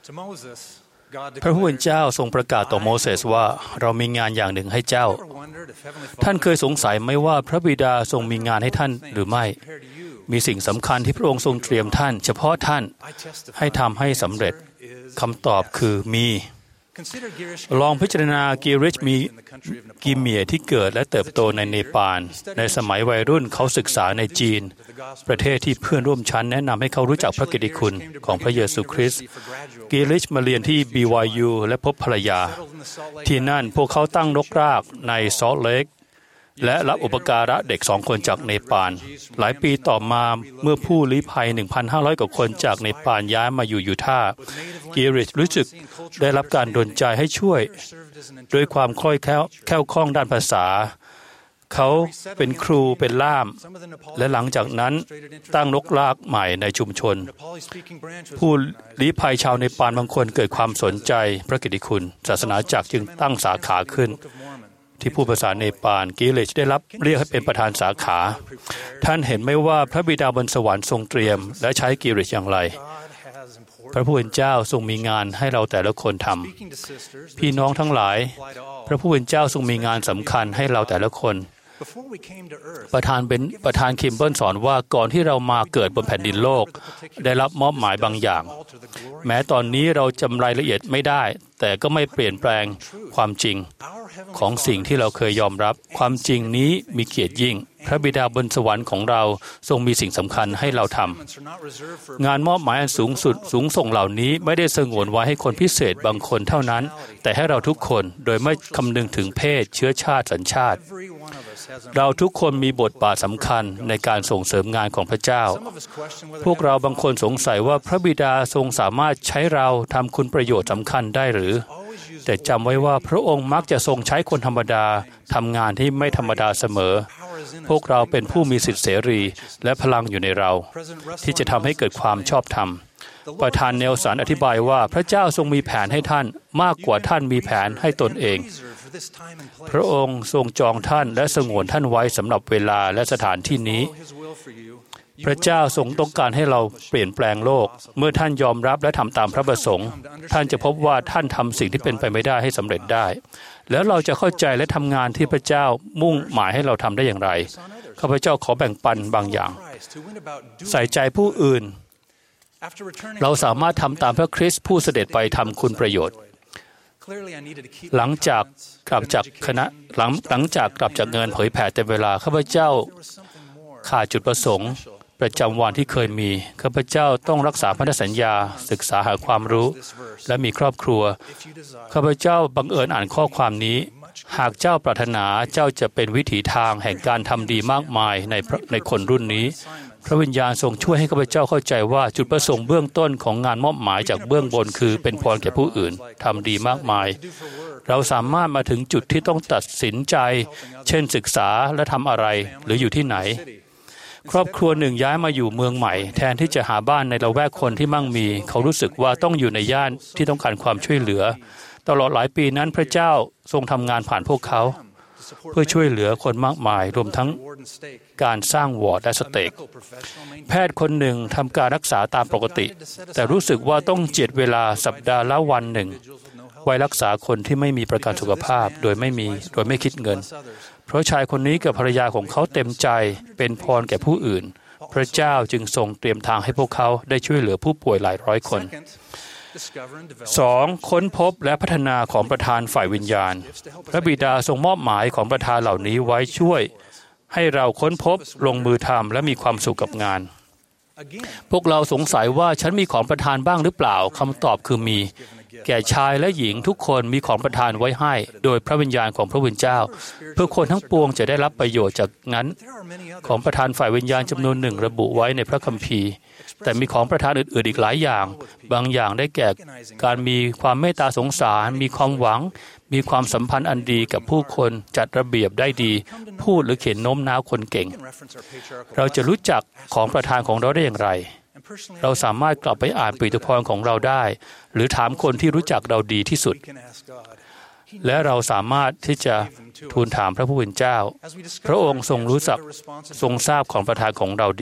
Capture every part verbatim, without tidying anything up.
พระผู้เป็นเจ้าทรงประกาศต่อโมเสสว่าเรามีงานอย่างหนึ่งให้เจ้าท่านเคยสงสัยไหมว่าพระบิดาทรงมีงานให้ท่านหรือไม่มีสิ่งสำคัญที่พระองค์ทรงเตรียมท่านเฉพาะท่านให้ทำให้สำเร็จคำตอบคือมีลองพิจารณากิริชมีกิเมียที่เกิดและเติบโตในเนปาลในสมัยวัยรุ่นเขาศึกษาในจีนประเทศที่เพื่อนร่วมชั้นแนะนำให้เขารู้จักพระกิตติคุณของพระเยซูคริสต์กิริชมาเรียนที่ บี วาย ยู และพบภรรยาที่นั่นพวกเขาตั้งรกรากในซอลต์เลคและรับอุปการะเด็กสองคนจากเนปาลหลายปีต่อมาเมื่อผู้ลี้ภัย หนึ่งพันห้าร้อย กว่าคนจากเนปาลย้ายมาอยู่ยูทาห์กิริชรู้สึกได้รับการดลใจให้ช่วยด้วยความคล่อยแคล่วแคล่วคล่องด้านภาษาเขาเป็นครูเป็นล่ามและหลังจากนั้นตั้งรกรากใหม่ในชุมชนผู้ลี้ภัยชาวเนปาลบางคนเกิดความสนใจพระกิตติคุณศาสนาจักรจึงตั้งสาขาขึ้นที่ผู้ภาษาเนปาลกิริชได้รับเรียกให้เป็นประธานสาขาท่านเห็นไหมว่าพระบิดาบนสวรรค์ทรงเตรียมและใช้กิริชอย่างไรพระผู้เป็นเจ้าทรงมีงานให้เราแต่ละคนทำพี่น้องทั้งหลายพระผู้เป็นเจ้าทรงมีงานสำคัญให้เราแต่ละคนประธานเป็นประธานคิมเบิลสอนว่าก่อนที่เรามาเกิดบนแผ่นดินโลกได้รับมอบหมายบางอย่างแม้ตอนนี้เราจำรายละเอียดไม่ได้แต่ก็ไม่เปลี่ยนแปลงความจริงของสิ่งที่เราเคยยอมรับความจริงนี้มีเกียรติยิ่งพระบิดาบนสวรรค์ของเราทรงมีสิ่งสำคัญให้เราทำงานมอบหมายอันสูงสุดสูงส่งเหล่านี้ไม่ได้สงวนไว้ให้คนพิเศษบางคนเท่านั้นแต่ให้เราทุกคนโดยไม่คำนึงถึงเพศเชื้อชาติสัญชาติเราทุกคนมีบทบาทสำคัญในการส่งเสริมงานของพระเจ้าพวกเราบางคนสงสัยว่าพระบิดาทรงสามารถใช้เราทำคุณประโยชน์สำคัญได้หรือแต่จำไว้ว่าพระองค์มักจะทรงใช้คนธรรมดาทำงานที่ไม่ธรรมดาเสมอพวกเราเป็นผู้มีสิทธิเสรีและพลังอยู่ในเราที่จะทำให้เกิดความชอบธรรมประธานเนลสันอธิบายว่าพระเจ้าทรงมีแผนให้ท่านมากกว่าท่านมีแผนให้ตนเองพระองค์ทรงจองท่านและสงวนท่านไว้สำหรับเวลาและสถานที่นี้พระเจ้าทรงต้องการให้เราเปลี่ยนแปลงโลกเมื่อท่านยอมรับและทำตามพระประสงค์ท่านจะพบว่าท่านทำสิ่งที่เป็นไปไม่ได้ให้สำเร็จได้แล้วเราจะเข้าใจและทำงานที่พระเจ้ามุ่งหมายให้เราทำได้อย่างไรข้าพเจ้าขอแบ่งปันบางอย่างใส่ใจผู้อื่นเราสามารถทำตามพระคริสต์ผู้เสด็จไปทำคุณประโยชน์หลังจากกลับจากคณะหลังหลังจากกลับจากเงินเผยแผ่เต็มเวลาข้าพเจ้าขาดจุดประสงค์ประจำวันที่เคยมีข้าพเจ้าต้องรักษาพันธสัญญาศึกษาหาความรู้และมีครอบครัวข้าพเจ้าบังเอิญอ่านข้อความนี้หากเจ้าปรารถนาเจ้าจะเป็นวิถีทางแห่งการทำดีมากมายในในคนรุ่นนี้พระวิญญาณทรงช่วยให้ข้าพเจ้าเข้าใจว่าจุดประสงค์เบื้องต้นของงานมอบหมายจากเบื้องบนคือเป็นพรแก่ผู้อื่นทำดีมากมายเราสามารถมาถึงจุดที่ต้องตัดสินใจเช่นศึกษาและทำอะไรหรืออยู่ที่ไหนครอบครัวหนึ่งย้ายมาอยู่เมืองใหม่แทนที่จะหาบ้านในละแวกคนที่มั่งมีเขารู้สึกว่าต้องอยู่ในย่านที่ต้องการความช่วยเหลือตลอดหลายปีนั้นพระเจ้าทรงทำงานผ่านพวกเขาเพื่อช่วยเหลือคนมากมายรวมทั้งการสร้างวอร์ดและสเต็กแพทย์คนหนึ่งทำการรักษาตามปกติแต่รู้สึกว่าต้องเจียดเวลาสัปดาห์ละวันหนึ่งไว้รักษาคนที่ไม่มีประกันสุขภาพโดยไม่มีโดยไม่คิดเงินเพราะชายคนนี้กับภรรยาของเขาเต็มใจเป็นพรแก่ผู้อื่นพระเจ้าจึงทรงเตรียมทางให้พวกเขาได้ช่วยเหลือผู้ป่วยหลายร้อยคนสองค้นพบและพัฒนาของประธานฝ่ายวิญญาณพระบิดาทรงมอบหมายของประธานเหล่านี้ไว้ช่วยให้เราค้นพบลงมือทำและมีความสุขกับงานพวกเราสงสัยว่าฉันมีของประทานบ้างหรือเปล่าคำตอบคือมีแก่ชายและหญิงทุกคนมีของประทานไว้ให้โดยพระวิญญาณของพระผู้เป็นเจ้าเพื่อคนทั้งปวงจะได้รับประโยชน์จากนั้นของประทานฝ่ายวิญญาณจำนวนหนึ่งระบุไว้ในพระคัมภีร์แต่มีของประทานอื่นๆอีกหลายอย่างบางอย่างได้แก่การมีความเมตตาสงสารมีความหวังมีความสัมพันธ์อันดีกับผู้คนจัดระเบียบได้ดีพูดหรือเขียนโน้มน้าวคนเก่งเราจะรู้จักของประทานของเราได้อย่างไรเราสามารถกลับไปอ่านปฐพรของเราได้หรือถามคนที่รู้จักเราดีที่สุดและเราสามารถที่จะทูลถามพระผู้เป็นเจ้าพระองค์ทรงรู้จักทรงทราบของประทานของเราดี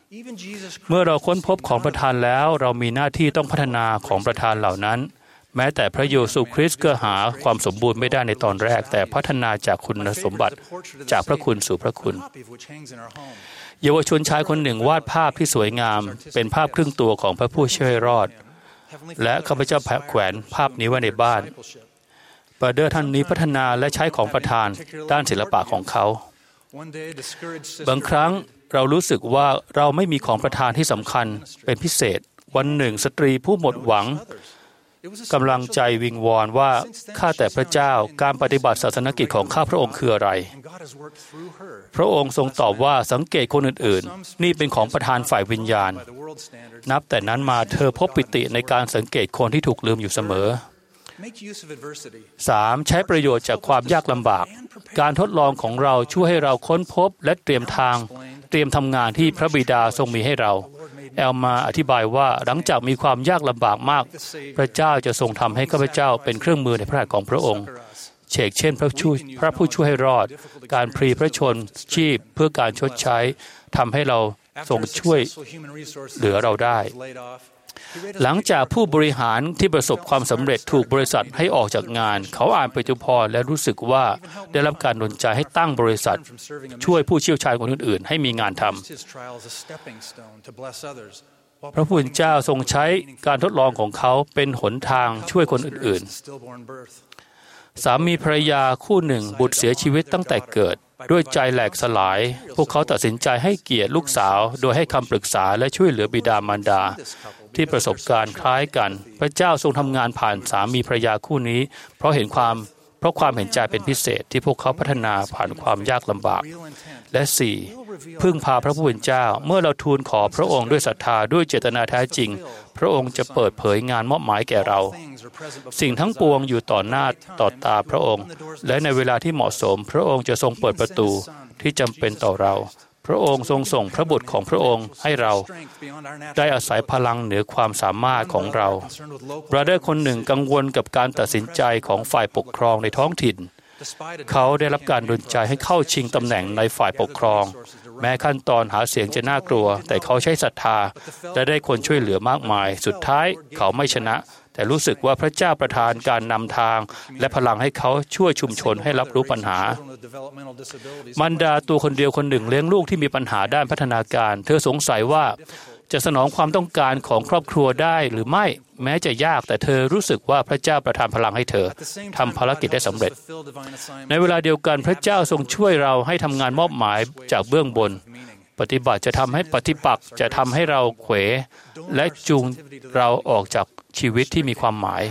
เมื่อเราค้นพบของประทานแล้วเรามีหน้าที่ต้องพัฒนาของประทานเหล่านั้นแม้แต่พระเยซูคริสต์ก็หาความสมบูรณ์ไม่ได้ในตอนแรกแต่พัฒนาจากคุณสมบัติจากพระคุณสู่พระคุณเยาวชนชายคนหนึ่งวาดภาพที่สวยงามเป็นภาพครึ่งตัวของพระผู้ช่วยรอดและข้าพเจ้าแขวนภาพนี้ไว้ในบ้านบราเดอร์ท่านนี้พัฒนาและใช้ของประทานด้านศิลปะของเขาบางครั้งเรารู้สึกว่าเราไม่มีของประทานที่สำคัญเป็นพิเศษวันหนึ่งสตรีผู้หมดหวังกำลังใจวิงวอนว่าข้าแต่พระเจ้าการปฏิบัติศาสนกิจของข้าพระองค์คืออะไรพระองค์ทรงตอบว่าสังเกตคนอื่นๆนี่เป็นของประทานฝ่ายวิญญาณนับแต่นั้นมาเธอพบปิติในการสังเกตคนที่ถูกลืมอยู่เสมอสามใช้ประโยชน์จากความยากลำบากการทดลองของเราช่วยให้เราค้นพบและเตรียมทางเตรียมทำงานที่พระบิดาทรงมีให้เราแอลมาอธิบายว่าหลังจากมีความยากลำบากมากพระเจ้าจะทรงทำให้ข้าพเจ้าเป็นเครื่องมือในพระหัตถ์ของพระองค์เช่นเช่นพระผู้พระผู้ช่วยให้รอดการพรีพระชนชีพเพื่อการชดใช้ทำให้เราทรงช่วยเหลือเราได้หลังจากผู้บริหารที่ประสบความสำเร็จถูกบริษัทให้ออกจากงานเขาอ่านปฏิภาณและรู้สึกว่าได้รับการดลใจให้ตั้งบริษัทช่วยผู้เชี่ยวชาญคนอื่นๆให้มีงานทำพระผู้เป็นเจ้าทรงใช้การทดลองของเขาเป็นหนทางช่วยคนอื่นๆสามีภรรยาคู่หนึ่งบุตรเสียชีวิตตั้งแต่เกิดด้วยใจแหลกสลายพวกเขาตัดสินใจให้เกียรติลูกสาวโดยให้คำปรึกษาและช่วยเหลือบิดามารดาที่ประสบการณ์คล้ายกันพระเจ้าทรงทำงานผ่านสามีภรรยาคู่นี้เพราะเห็นความเพราะความเห็นใจเป็นพิเศษที่พวกเขาพัฒนาผ่านความยากลำบากและสี่พึ่งพาพระผู้เป็นเจ้าเมื่อเราทูลขอพระองค์ด้วยศรัทธาด้วยเจตนาแท้จริงพระองค์จะเปิดเผยงานมอบหมายแก่เราสิ่งทั้งปวงอยู่ต่อหน้าต่อตาพระองค์และในเวลาที่เหมาะสมพระองค์จะทรงเปิดประตูที่จำเป็นต่อเราพระองค์ทรงส่งพระบุตรของพระองค์ให้เราได้อาศัยพลังเหนือความสามารถของเราบราเดอร์คนหนึ่งกังวลกับการตัดสินใจของฝ่ายปกครองในท้องถิ่นเขาได้รับการดลใจให้เข้าชิงตำแหน่งในฝ่ายปกครองแม้ขั้นตอนหาเสียงจะน่ากลัวแต่เขาใช้ศรัทธาและได้คนช่วยเหลือมากมายสุดท้ายเขาไม่ชนะแต่รู้สึกว่าพระเจ้าประทานการนำทางและพลังให้เขาช่วยชุมชนให้รับรู้ปัญหามารดาตัวคนเดียวคนหนึ่งเลี้ยงลูกที่มีปัญหาด้านพัฒนาการเธอสงสัยว่าจะสนองความต้องการของครอบครัวได้หรือไม่แม้จะยากแต่เธอรู้สึกว่าพระเจ้าประทานพลังให้เธอทำภารกิจได้สำเร็จในเวลาเดียวกันพระเจ้าทรงช่วยเราให้ทำงานมอบหมายจากเบื้องบนปฏิบัติจะทำให้ปฏิปักษ์จะทำให้เราเขวและจูงเราออกจากชีวิตที่มีความหมาย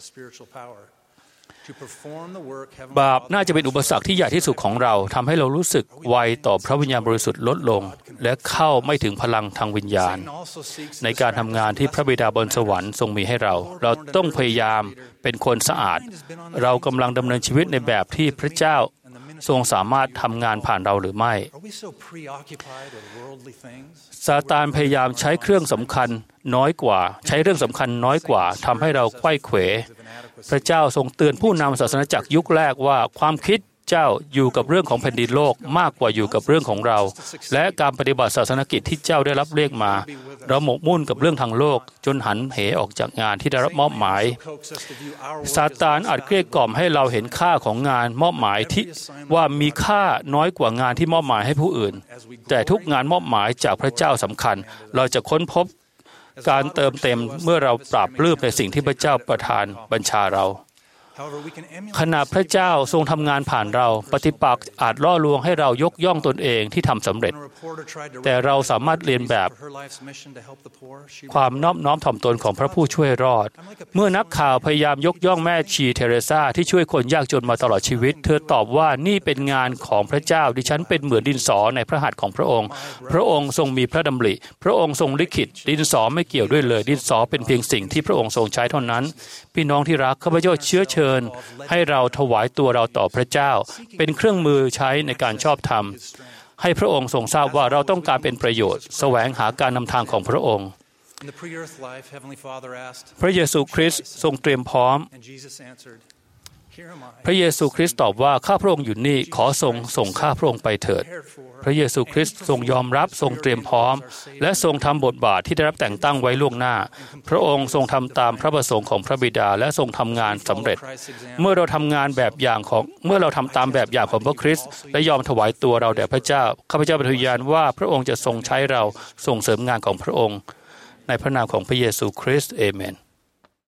บาปน่าจะเป็นอุปสรรคที่ใหญ่ที่สุดของเราทำให้เรารู้สึกไวต่อพระวิญญาณบริสุทธิ์ลดลงและเข้าไม่ถึงพลังทางวิญญาณในการทำงานที่พระบิดาบนสวรรค์ทรงมีให้เราเราต้องพยายามเป็นคนสะอาดเรากำลังดำเนินชีวิตในแบบที่พระเจ้าทรงสามารถทำงานผ่านเราหรือไม่ซาตานพยายามใช้เครื่องสำคัญน้อยกว่าใช้เรื่องสำคัญน้อยกว่าทำให้เราไขว้เขวพระเจ้าทรงเตือนผู้นำศาสนาจักรยุคแรกว่าความคิดเจ้าอยู่กับเรื่องของแผ่นดินโลกมากกว่าอยู่กับเรื่องของเราและการปฏิบัติศาสนกิจที่เจ้าได้รับเรียกมาเราหมกมุ่นกับเรื่องทางโลกจนหันเหออกจากงานที่ได้รับมอบหมายซาตานอาจเกลี้ยกล่อมให้เราเห็นค่าของงานมอบหมายที่ว่ามีค่าน้อยกว่างานที่มอบหมายให้ผู้อื่นแต่ทุกงานมอบหมายจากพระเจ้าสำคัญเราจะค้นพบการเติมเต็มเมื่อเราปราบปลื้มในสิ่งที่พระเจ้าประทานบัญชาเราขณะพระเจ้าทรงทำงานผ่านเราปฏิปักษ์อาจล่อลวงให้เรายกย่องตนเองที่ทำสำเร็จแต่เราสามารถเรียนแบบความนอบน้อมถ่อมตนของพระผู้ช่วยรอดเมื่อนักข่าวพยายามยกย่องแม่ชีเทเรซาที่ช่วยคนยากจนมาตลอดชีวิตเธอตอบว่านี่เป็นงานของพระเจ้าดิฉันเป็นเหมือนดินสอในพระหัตถ์ของพระองค์พระองค์ทรงมีพระดำริพระองค์ทรงลิขิตดินสอไม่เกี่ยวด้วยเลยดินสอเป็นเพียงสิ่งที่พระองค์ทรงใช้เท่านั้นพี่น้องที่รักข้าพเจ้าเชื้อเชิญให้เราถวายตัวเราต่อพระเจ้าเป็นเครื่องมือใช้ในการชอบธรรมให้พระองค์ทรงทราบว่าเราต้องการเป็นประโยชน์แสวงหาการนำทางของพระองค์พระเยซูคริสต์ทรงเตรียมพร้อมพระเยซูคริสต์ตอบว่าข้าพระองค์อยู่นี่ขอทรงส่งข้าพระองค์ไปเถิดพระเยซูคริสต์ทรงยอมรับทรงเตรียมพร้อมและทรงทำบทบาทที่ได้รับแต่งตั้งไว้ล่วงหน้าพระองค์ทรงทำตามพระประสงค์ของพระบิดาและทรงทำงานสำเร็จเมื่อเราทำงานแบบอย่างของเมื่อเราทำตามแบบอย่างของพระคริสต์และยอมถวายตัวเราแด่พระเจ้าข้าพเจ้าปฏิญาณว่าพระองค์จะทรงใช้เราส่งเสริมงานของพระองค์ในพระนามของพระเยซูคริสต์เอเมน